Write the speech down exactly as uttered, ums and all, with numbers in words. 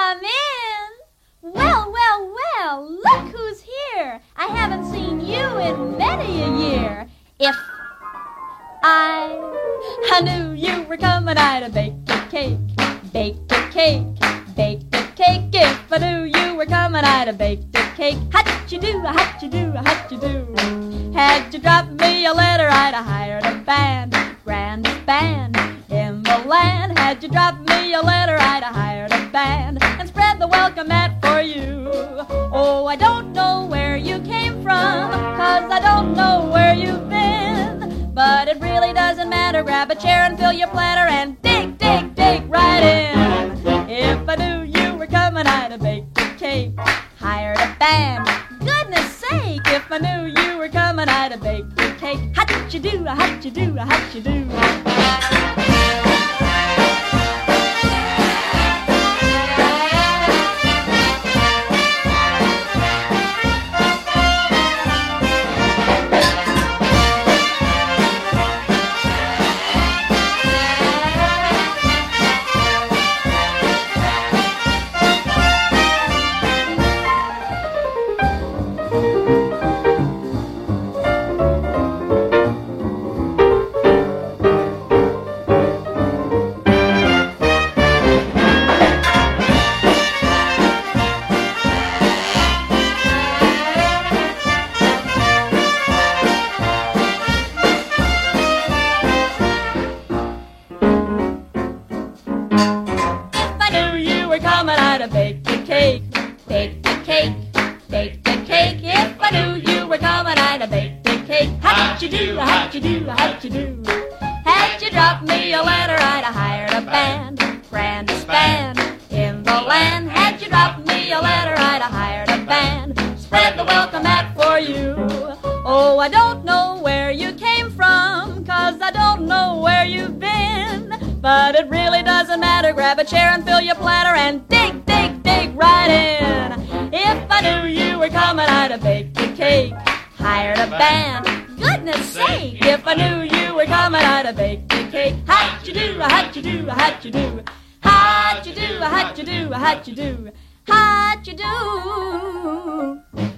Come in. Well, well, well, look who's here. I haven't seen you in many a year. If I, I knew you were coming, I'd have baked a cake, baked a cake, baked a cake. If I knew you were coming, I'd have baked a cake. How'd you do, how'd you do, how'd you do? Had you dropped me a letter, I'd have hired a band, grandest band in the land. Had you dropped me a letter, I'd have hired a band and spread the welcome mat for you. Oh, I don't know where you came from, 'cause I don't know where you've been, but it really doesn't matter. Grab a chair and fill your platter and dig, dig, dig right in. If I knew you were coming, I'd have baked a cake, hired a band. Goodness sake, if I knew you were coming, I'd have baked a cake. How'd you do, how'd you do, how'd you do? Coming, I'd have baked a cake, baked a cake, baked a cake. If I knew you were coming, I'd have baked a cake. How'd you do, how'd you do, how'd you do? Had you dropped me a letter, I'd have hired a band, grandest band in the land. Had you dropped me a letter, I'd have hired a band, spread the welcome mat for you. Oh, I don't know where you came from, 'cause I don't know where you've been, but it really doesn't matter. Grab a chair and fill your platter and dig, dig, dig right in. If I knew you were coming, I'd have baked a cake, hired a band. Goodness sake, if I knew you were coming, I'd have baked a cake. How'd you do, how'd you do, how'd you do? How'd you do, how'd you do, how'd you do? How'd you do?